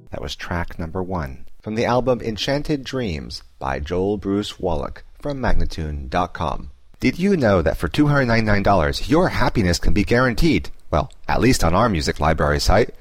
That was track number 1 from the album Enchanted Dreams by Joel Bruce Wallach from Magnatune.com. Did you know that for $299 your happiness can be guaranteed? Well, at least on our music library site.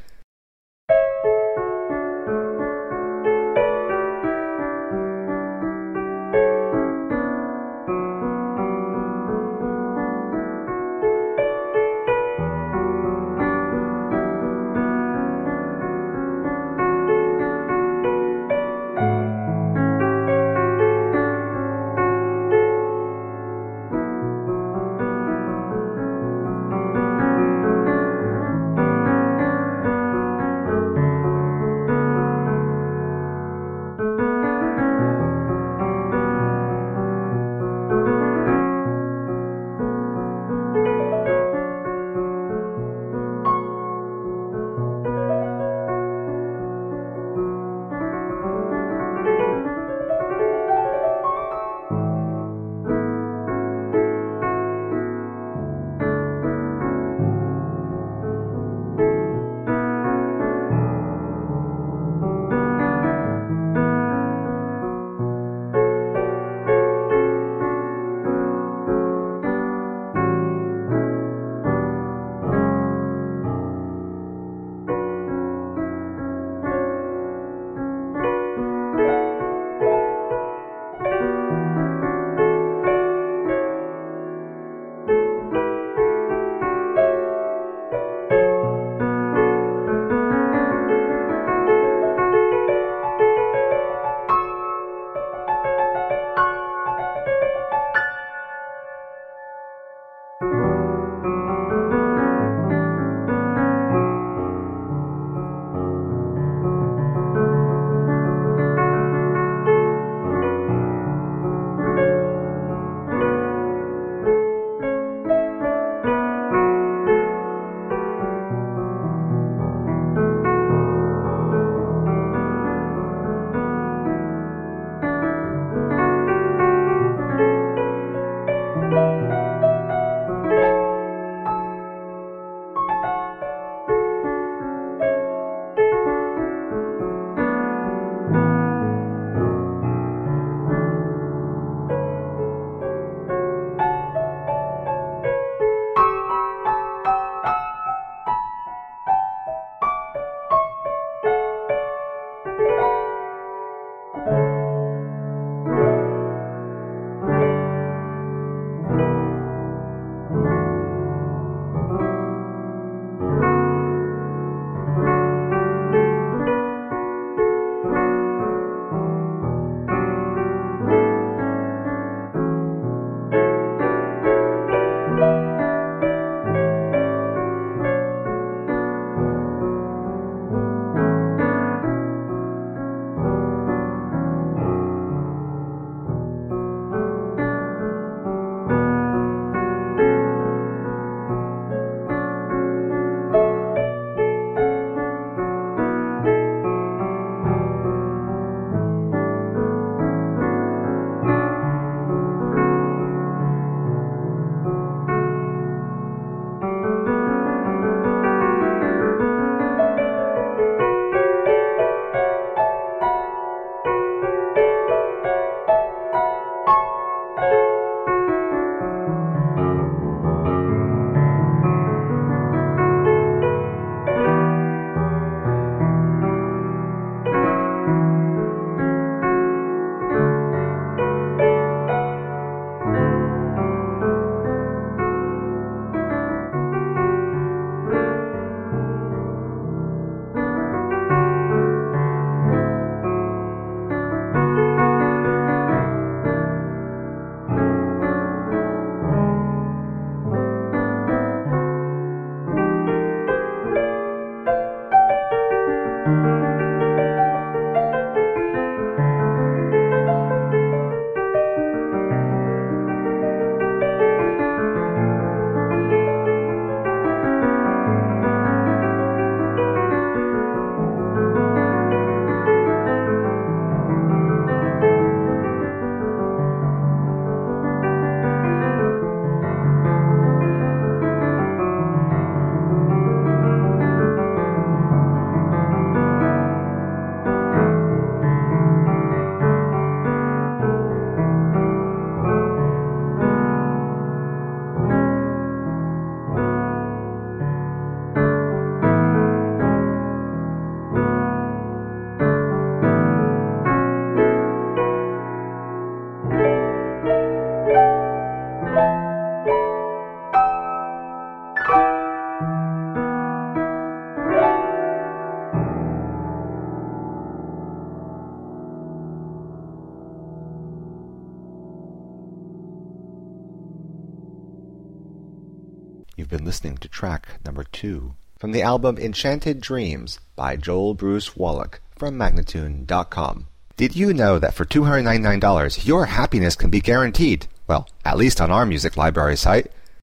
been listening to track number 2 from the album Enchanted Dreams by Joel Bruce Wallach from Magnatune.com. Did you know that for $299 your happiness can be guaranteed? Well, at least on our music library site.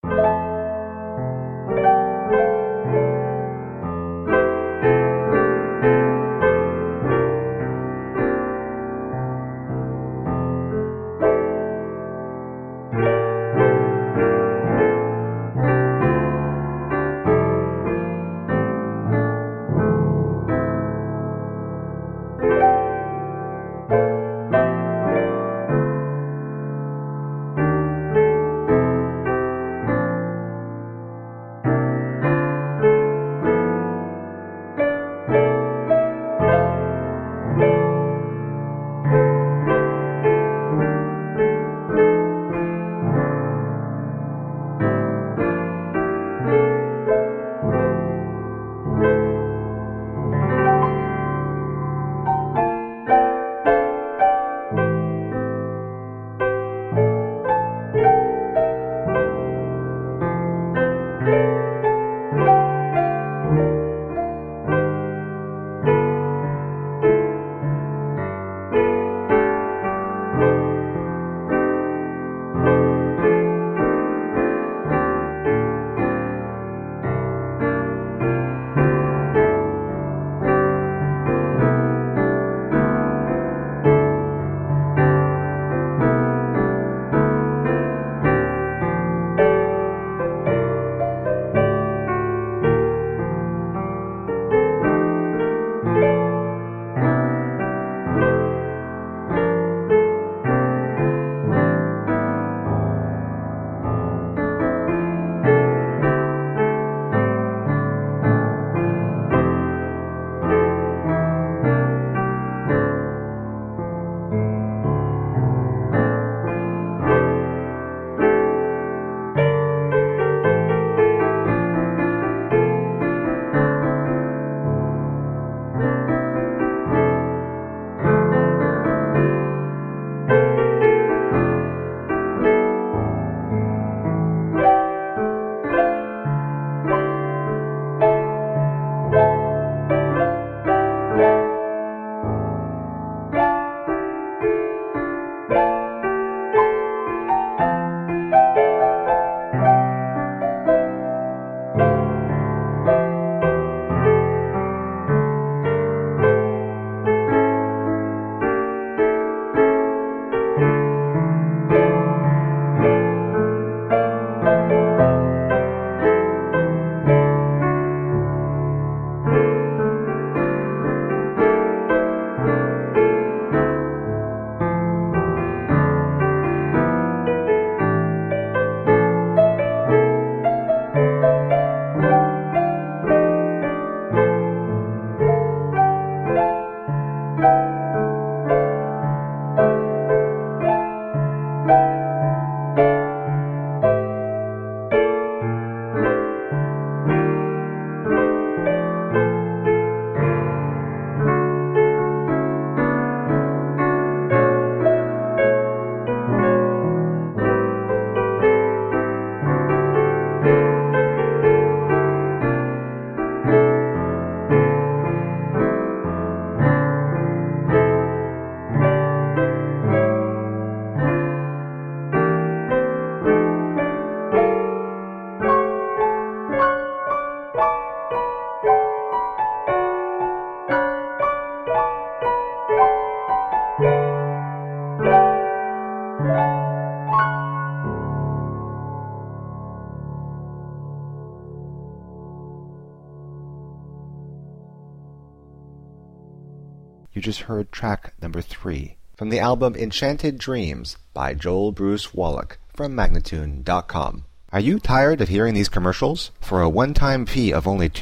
You just heard track number 3 from the album Enchanted Dreams by Joel Bruce Wallach from Magnatune.com. Are you tired of hearing these commercials? For a one-time fee of only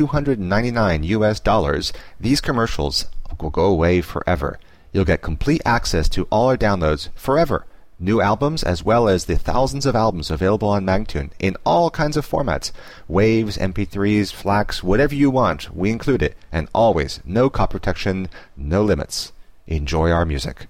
$299, these commercials will go away forever. You'll get complete access to all our downloads forever. New albums as well as the thousands of albums available on Magnatune in all kinds of formats. Waves, MP3s, FLACs, whatever you want, we include it. And always, no copy protection, no limits. Enjoy our music.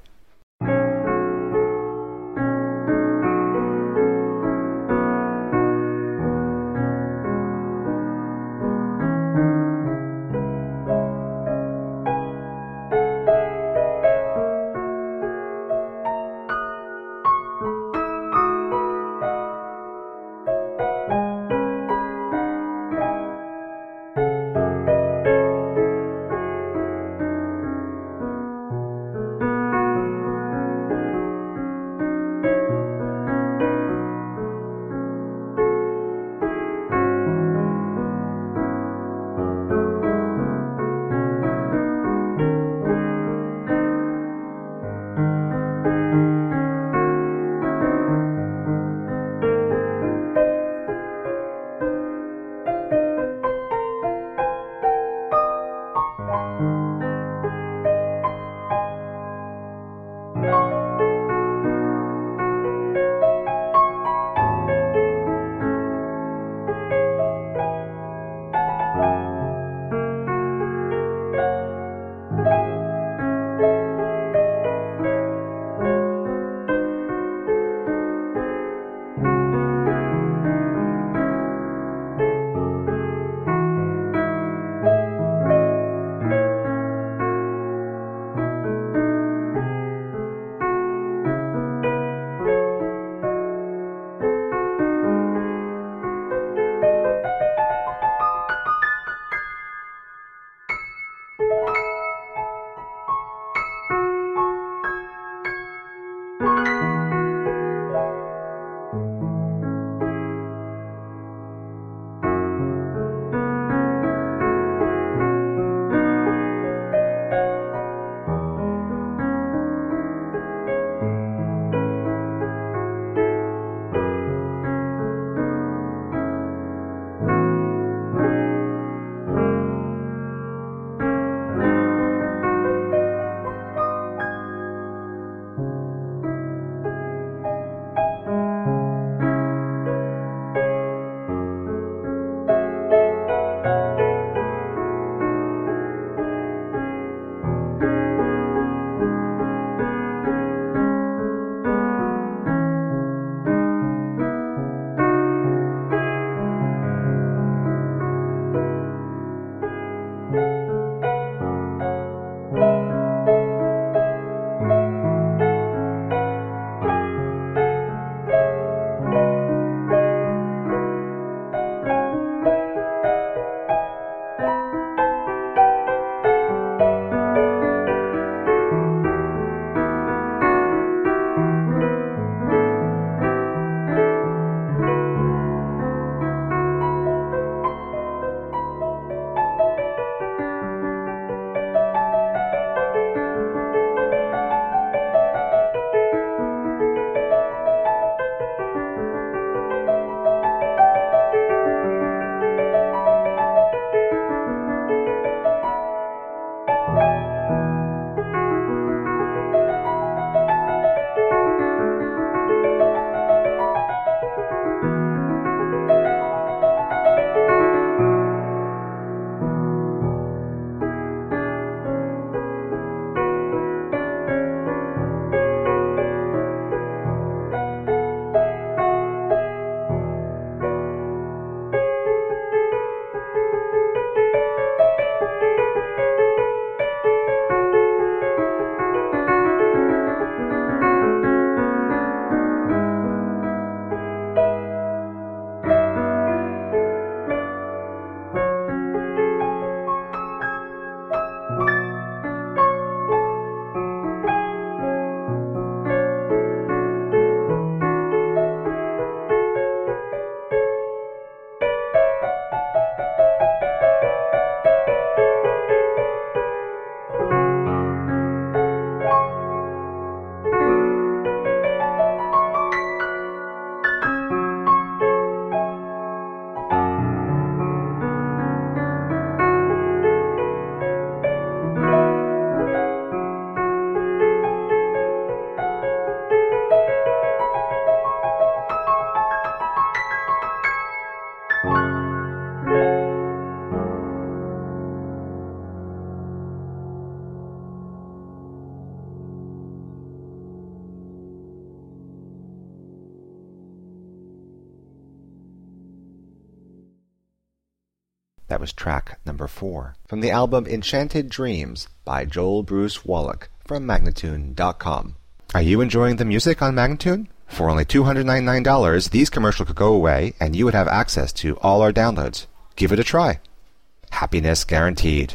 That was track number 4 from the album Enchanted Dreams by Joel Bruce Wallach from Magnatune.com. Are you enjoying the music on Magnatune? For only $299, these commercials could go away and you would have access to all our downloads. Give it a try. Happiness guaranteed.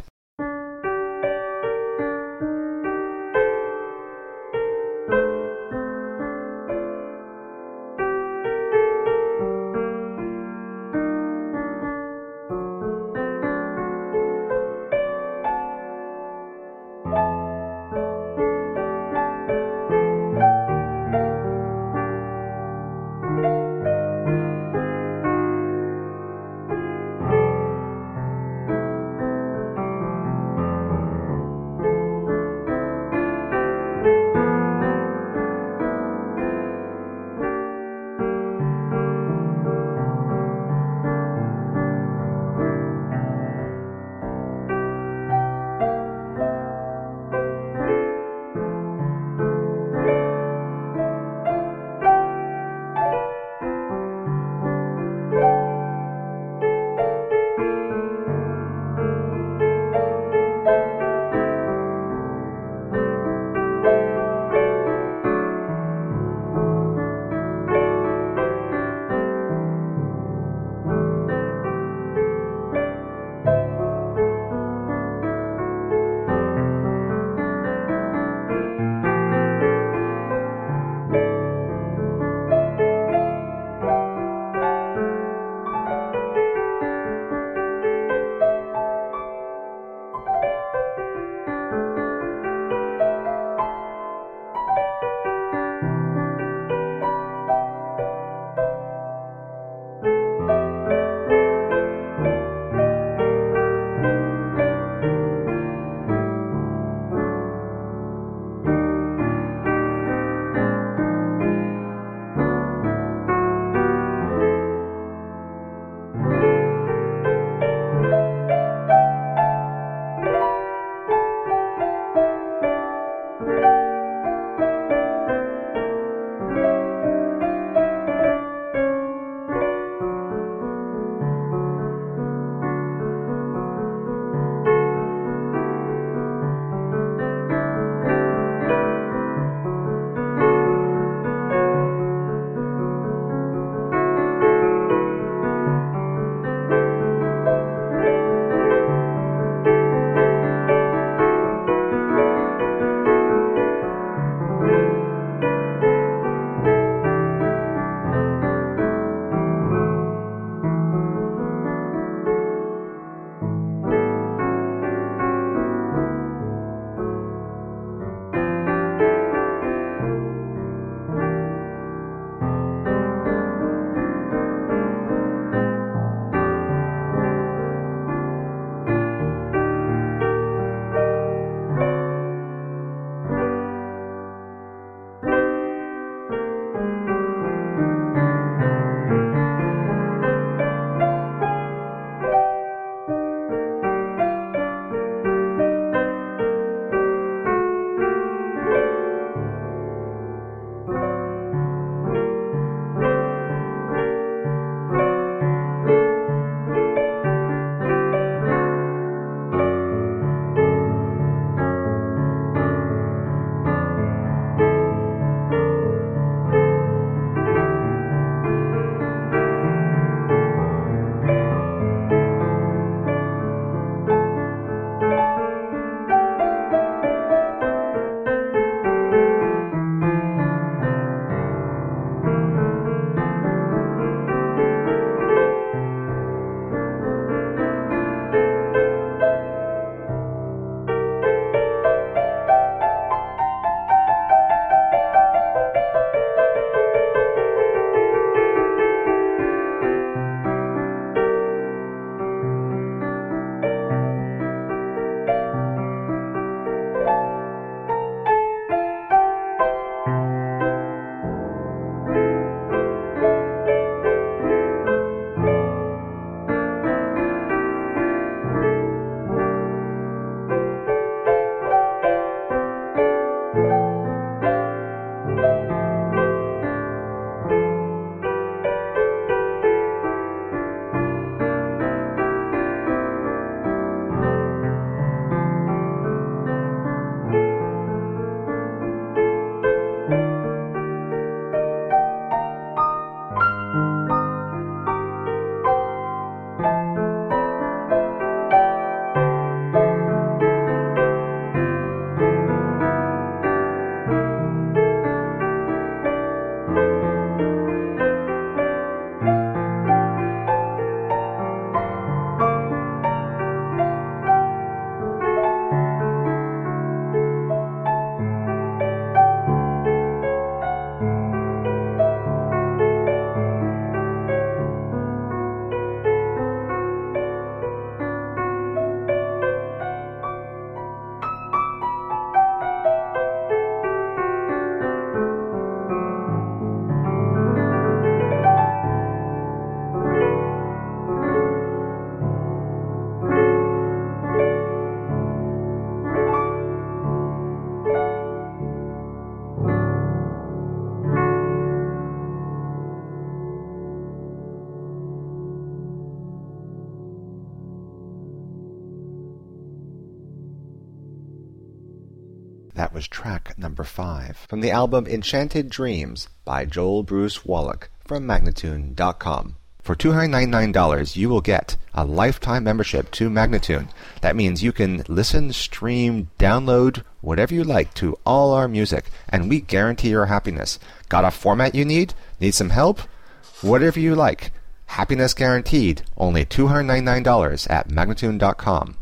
That was track number 5 from the album Enchanted Dreams by Joel Bruce Wallach from Magnatune.com. For $299, you will get a lifetime membership to Magnatune. That means you can listen, stream, download, whatever you like to all our music, and we guarantee your happiness. Got a format you need? Need some help? Whatever you like. Happiness guaranteed. Only $299 at Magnatune.com.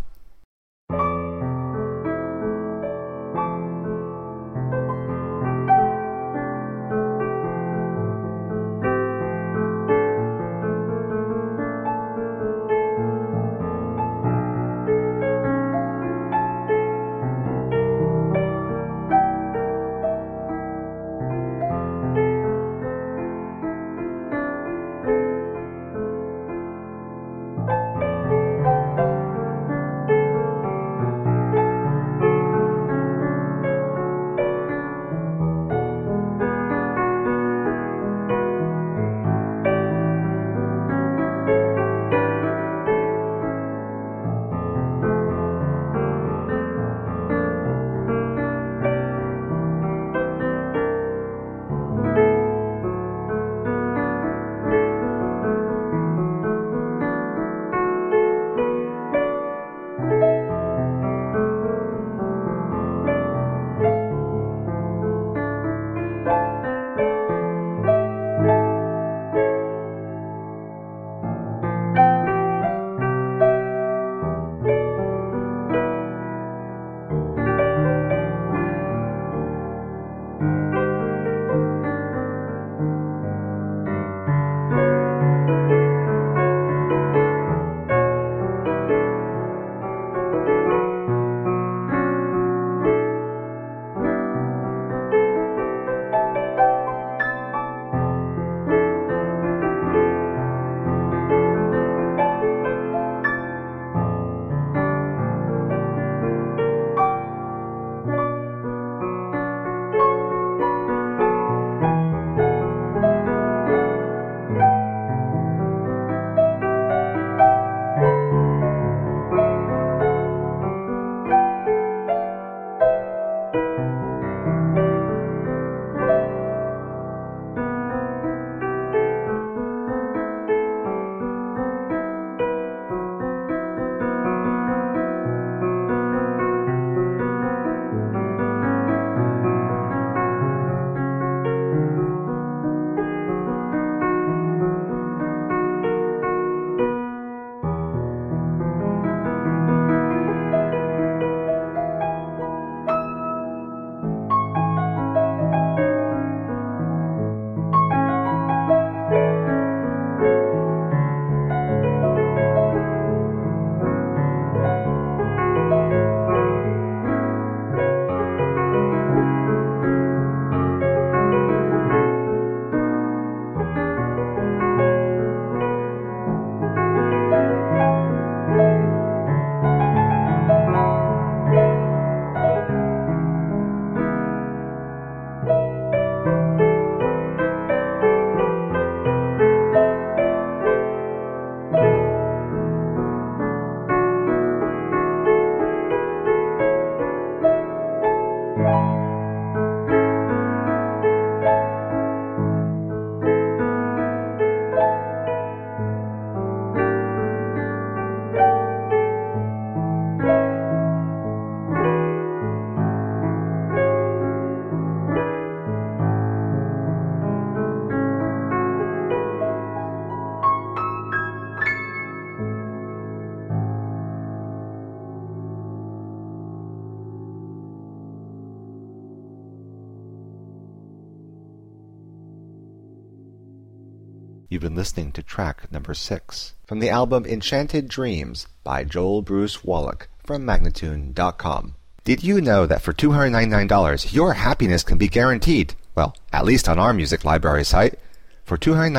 You've been listening to track number 6 from the album Enchanted Dreams by Joel Bruce Wallach from Magnatune.com. Did you know that for $299, your happiness can be guaranteed? Well, at least on our music library site. For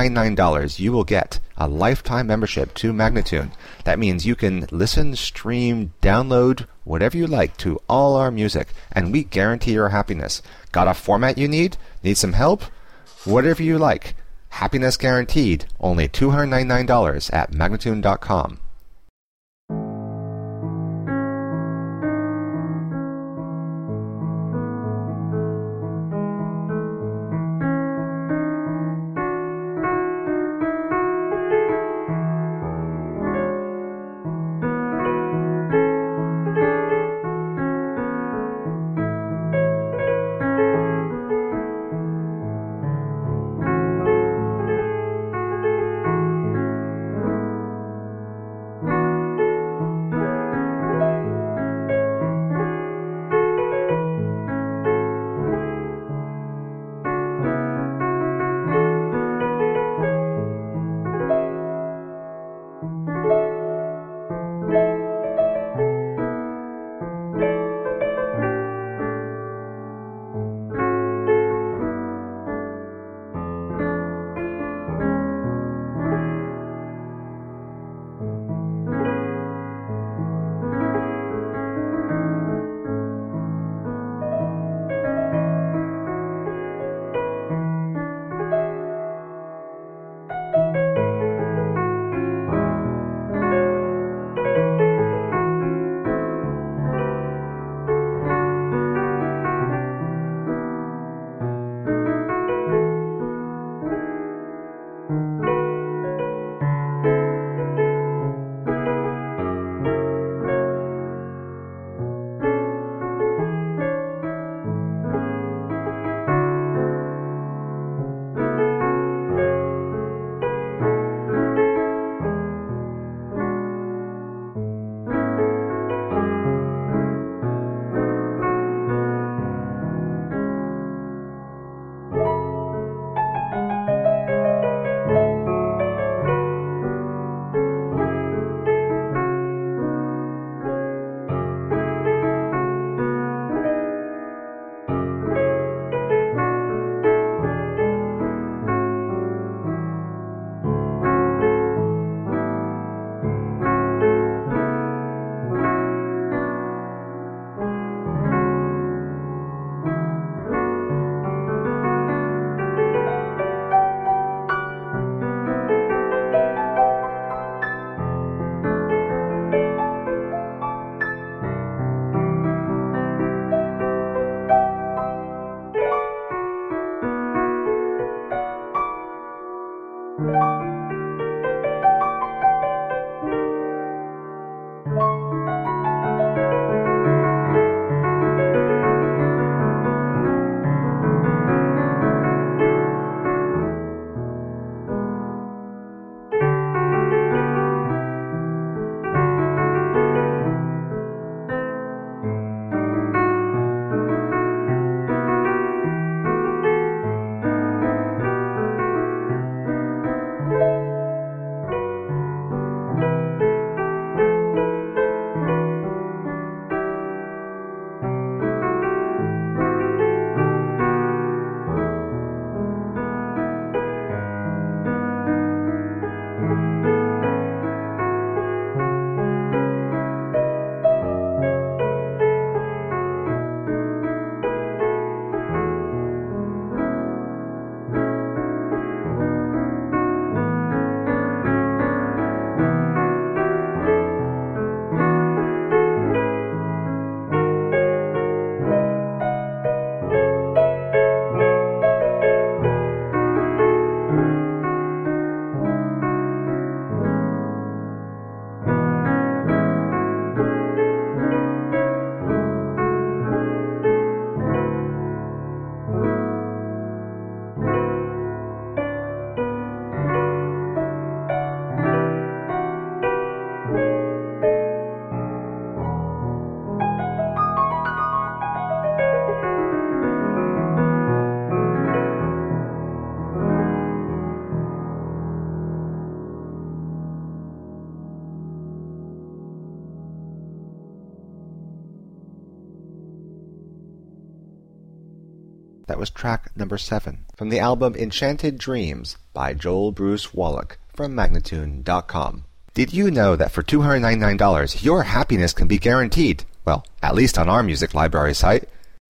$299, you will get a lifetime membership to Magnatune. That means you can listen, stream, download, whatever you like to all our music, and we guarantee your happiness. Got a format you need? Need some help? Whatever you like. Happiness guaranteed. Only $299 at Magnatune.com. That was track number 7 from the album Enchanted Dreams by Joel Bruce Wallach from Magnatune.com. Did you know that for $299 your happiness can be guaranteed? Well, at least on our music library site.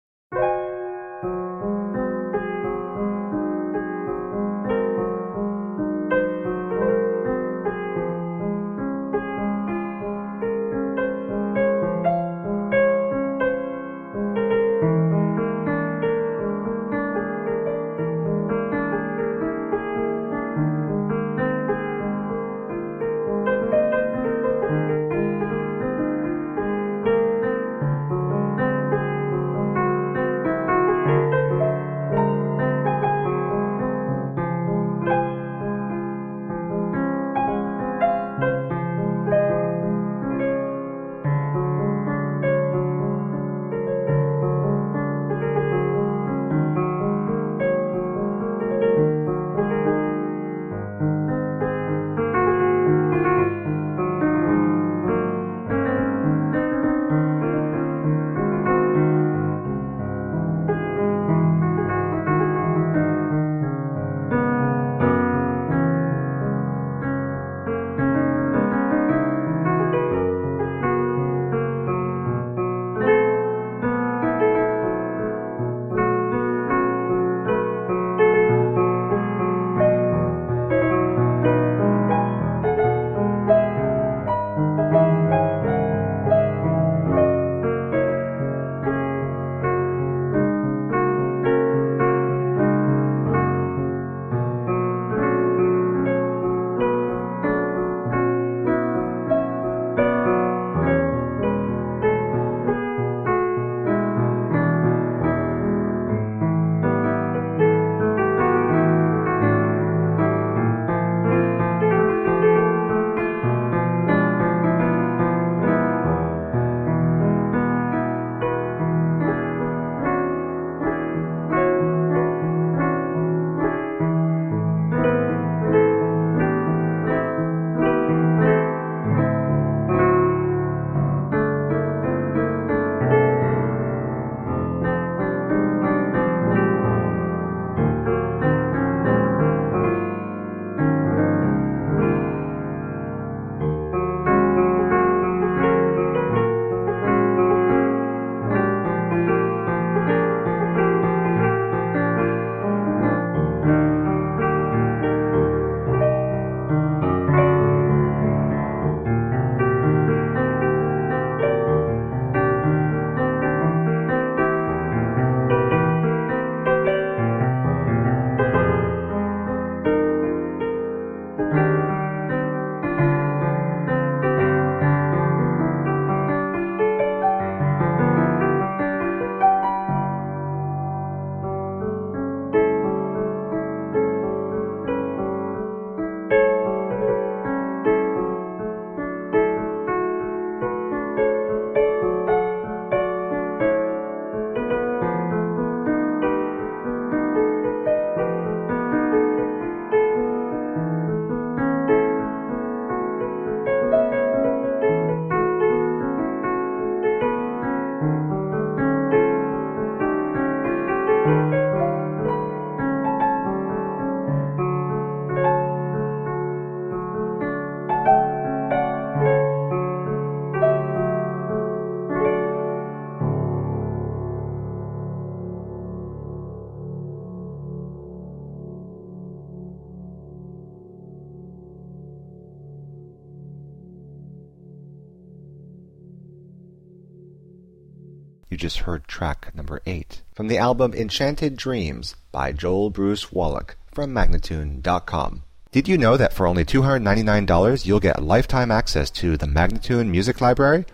You just heard track number 8 from the album Enchanted Dreams by Joel Bruce Wallach from Magnatune.com. Did you know that for only $299 you'll get lifetime access to the Magnatune Music Library?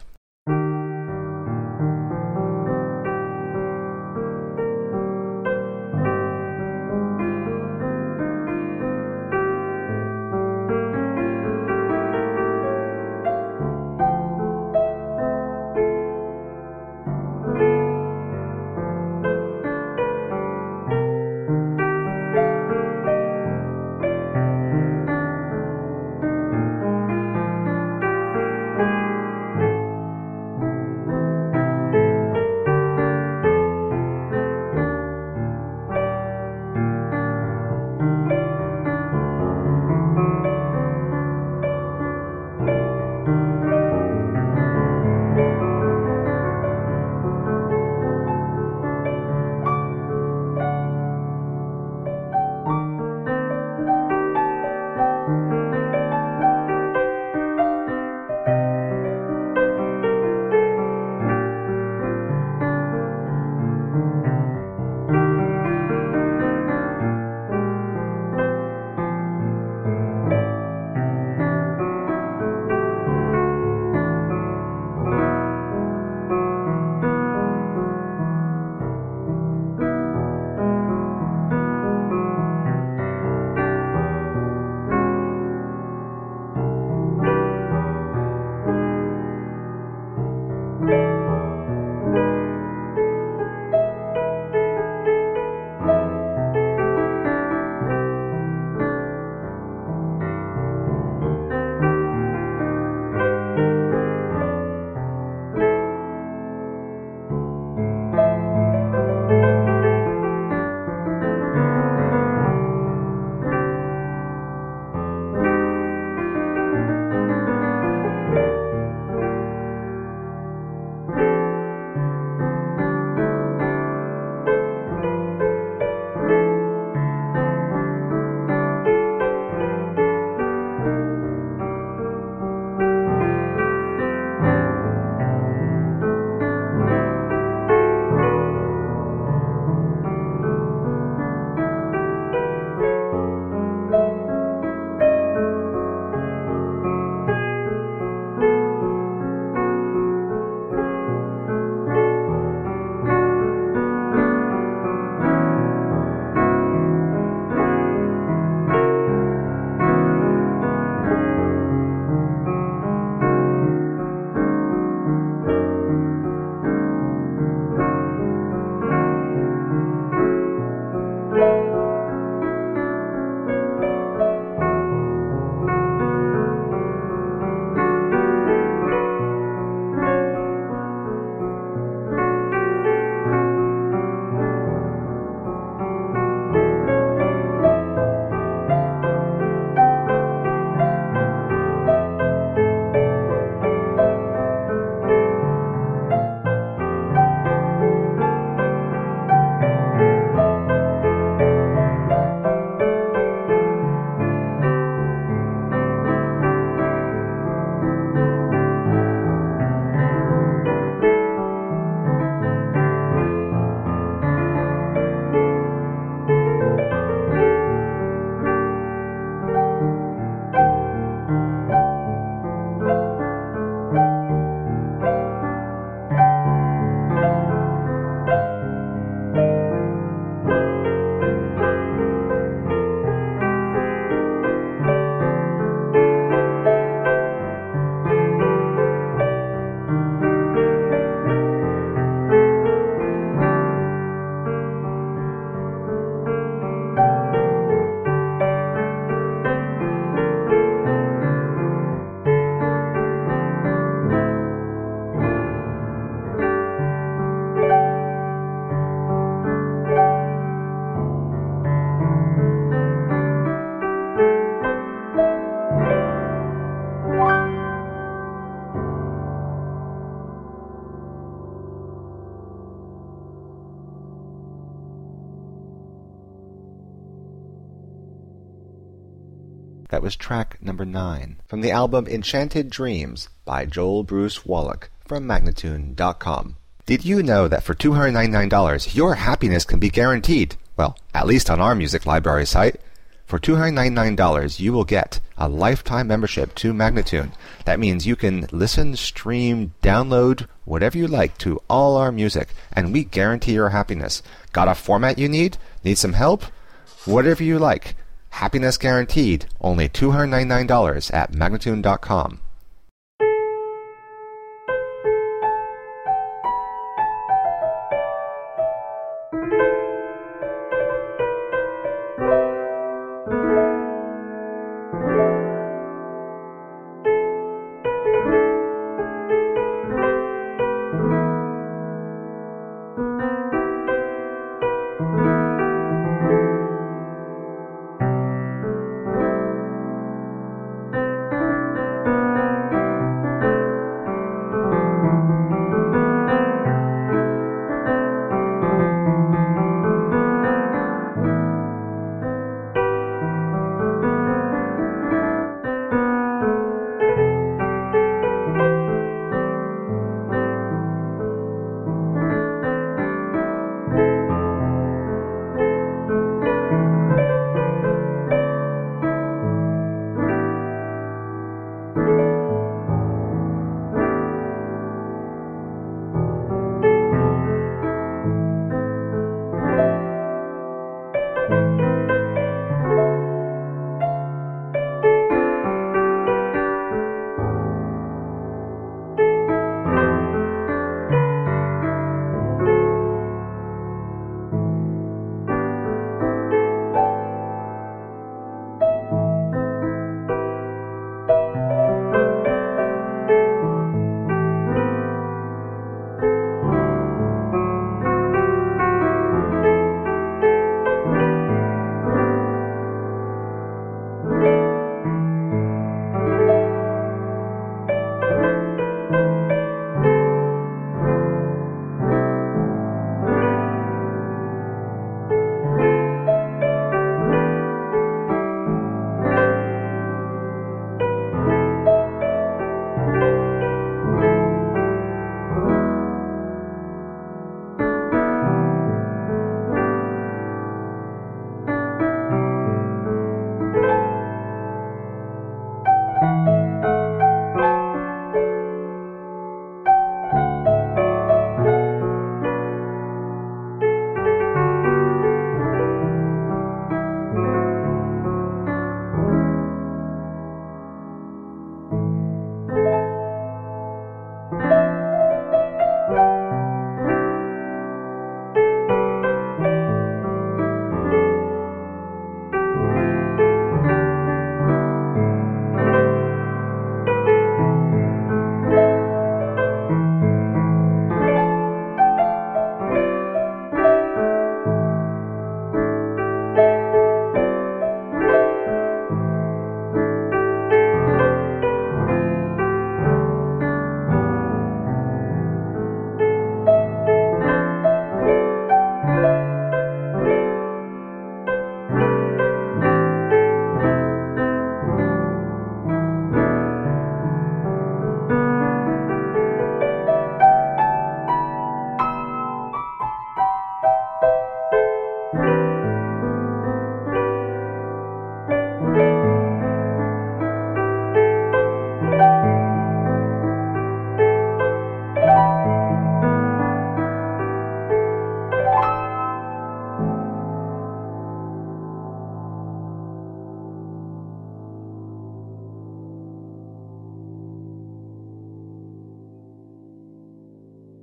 That was track number 9 from the album Enchanted Dreams by Joel Bruce Wallach from Magnatune.com. Did you know that for $299 your happiness can be guaranteed? Well, at least on our music library site. For $299 you will get a lifetime membership to Magnatune. That means you can listen, stream, download, whatever you like to all our music, and we guarantee your happiness. Got a format you need? Need some help? Whatever you like. Happiness guaranteed, only $299 at Magnatune.com.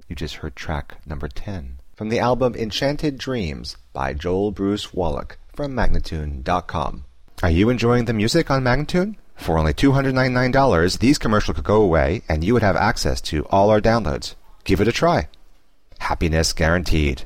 You just heard track number 10 from the album Enchanted Dreams by Joel Bruce Wallach from Magnatune.com. Are you enjoying the music on Magnatune? For only $299, these commercials could go away and you would have access to all our downloads. Give it a try. Happiness guaranteed.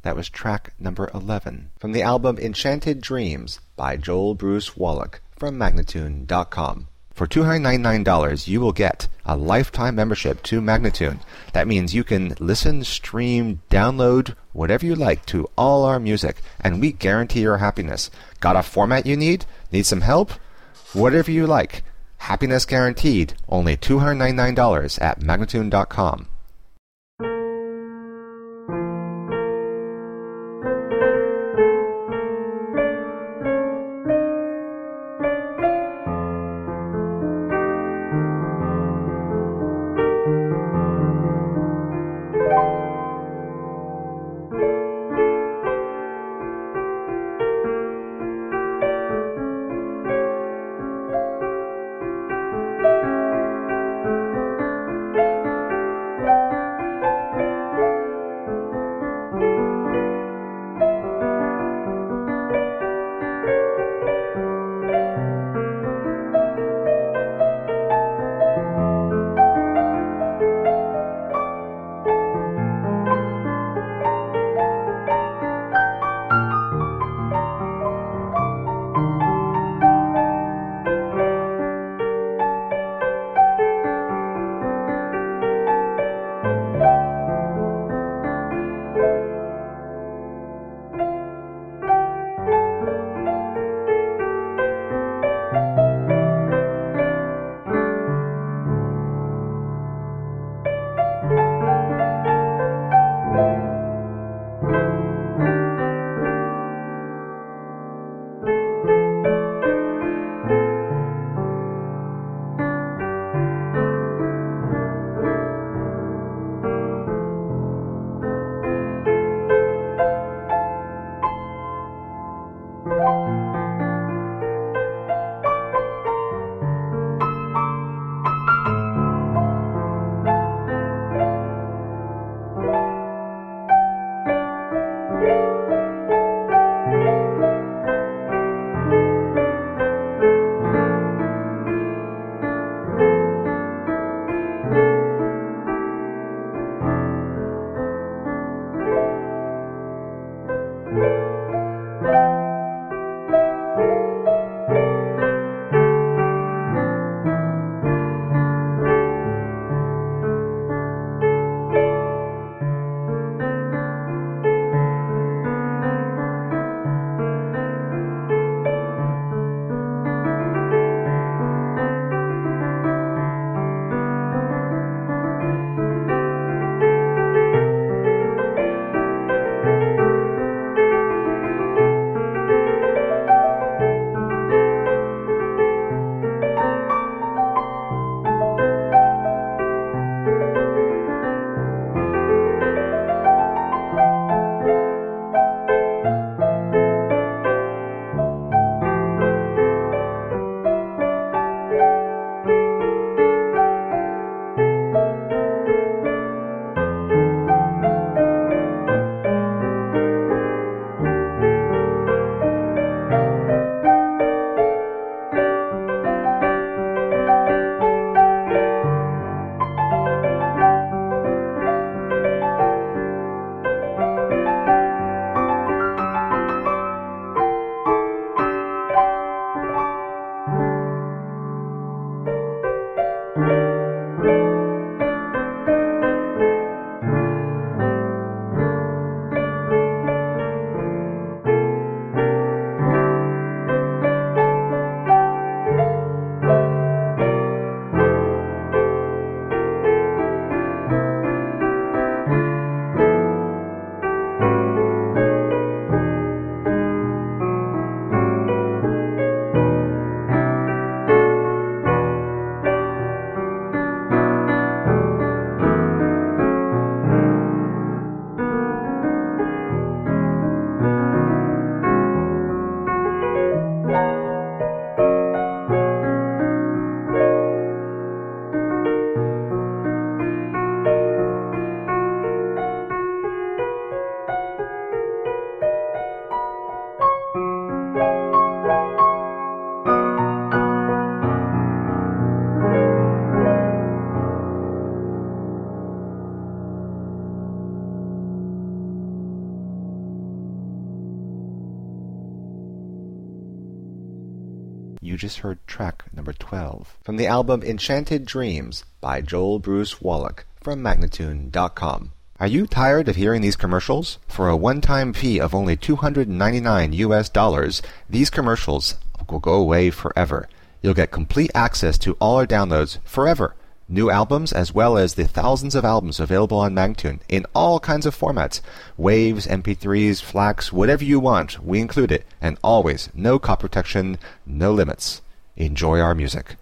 That was track number 11 from the album Enchanted Dreams by Joel Bruce Wallach from Magnatune.com. For $299, you will get a lifetime membership to Magnatune. That means you can listen, stream, download, whatever you like to all our music, and we guarantee your happiness. Got a format you need? Need some help? Whatever you like. Happiness guaranteed. Only $299 at Magnatune.com. You just heard track number 12 from the album Enchanted Dreams by Joel Bruce Wallach from Magnatune.com. Are you tired of hearing these commercials? For a one-time fee of only $299, these commercials will go away forever. You'll get complete access to all our downloads forever. New albums as well as the thousands of albums available on Magnatune in all kinds of formats. Waves, MP3s, FLACs, whatever you want, we include it. And always, no copy protection, no limits. Enjoy our music.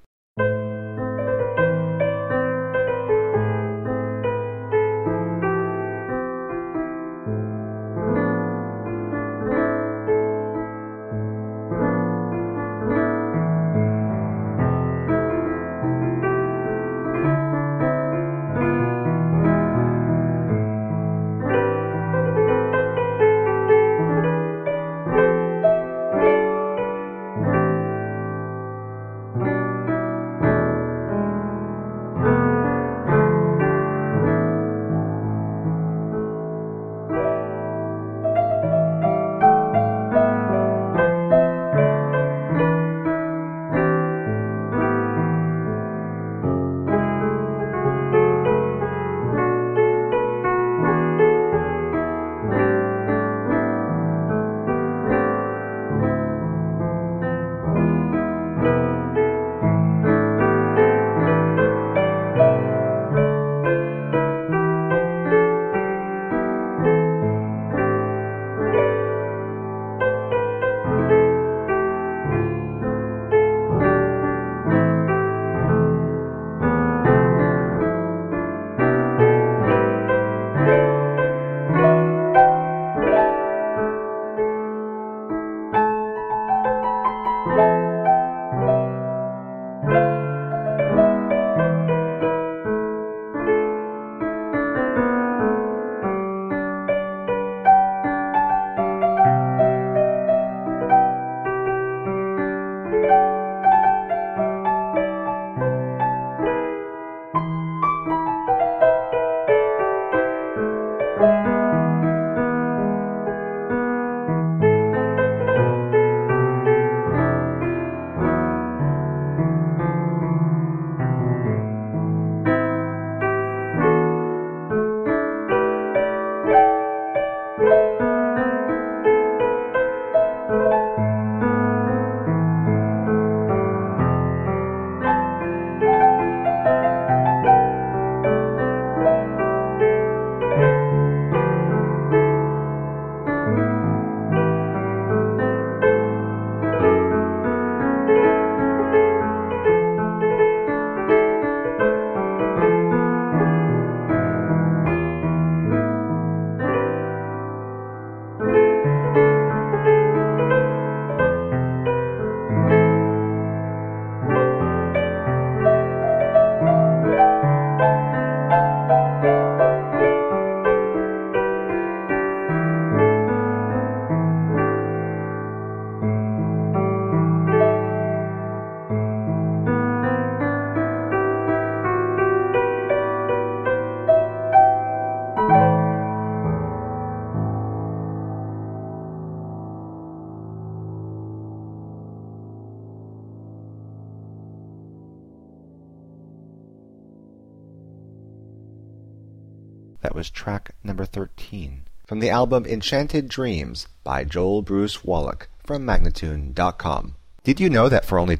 That was track number 13 from the album Enchanted Dreams by Joel Bruce Wallach from Magnatune.com. Did you know that for only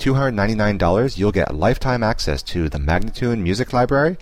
$299 you'll get lifetime access to the Magnatune Music Library?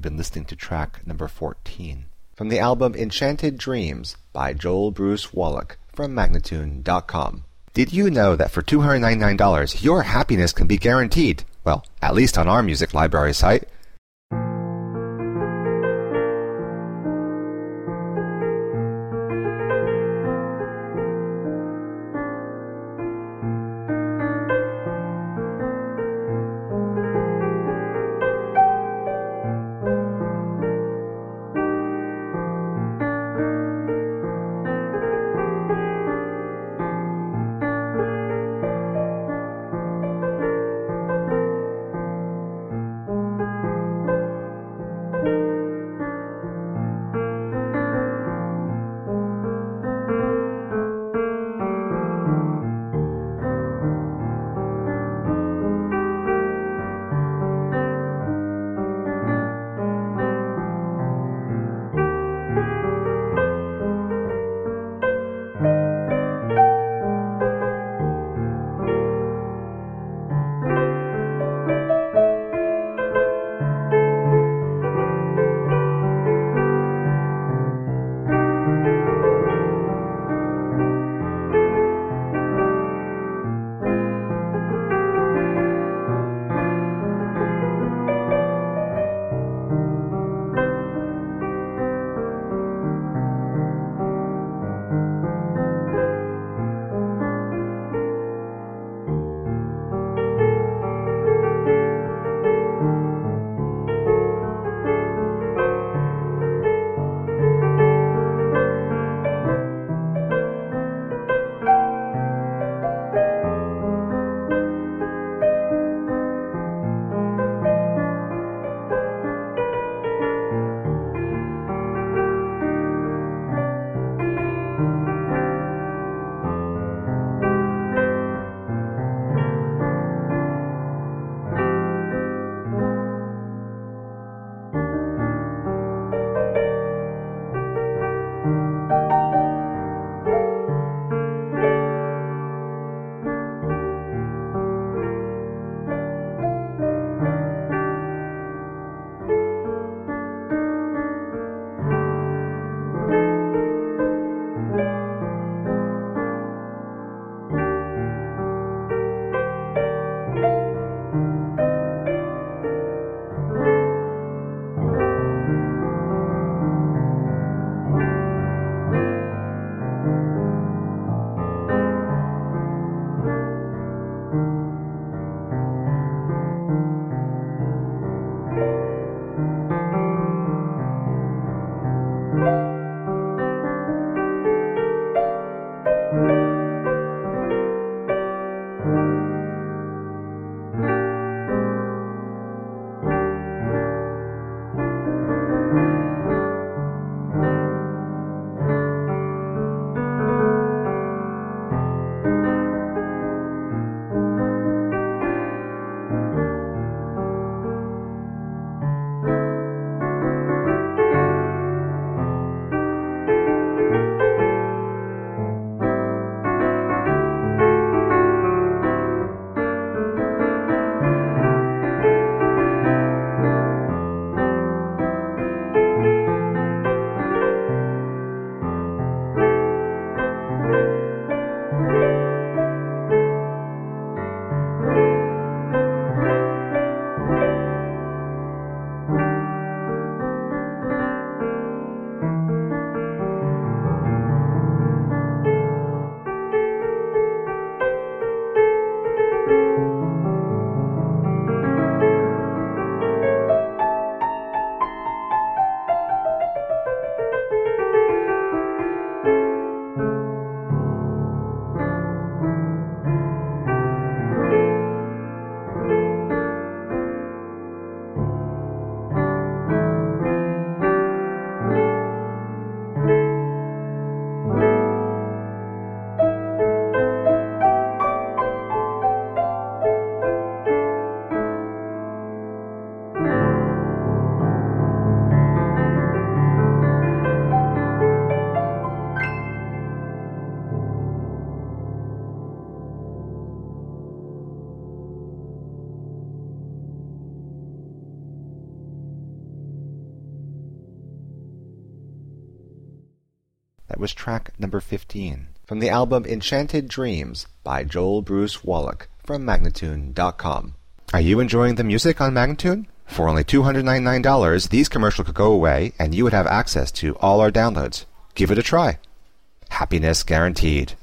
You've been listening to track number 14 from the album Enchanted Dreams by Joel Bruce Wallach from Magnatune.com. Did you know that for $299 your happiness can be guaranteed? Well, at least on our music library site. That was track number 15. From the album Enchanted Dreams by Joel Bruce Wallach from Magnatune.com. Are you enjoying the music on Magnatune? For only $299, these commercials could go away and you would have access to all our downloads. Give it a try. Happiness guaranteed.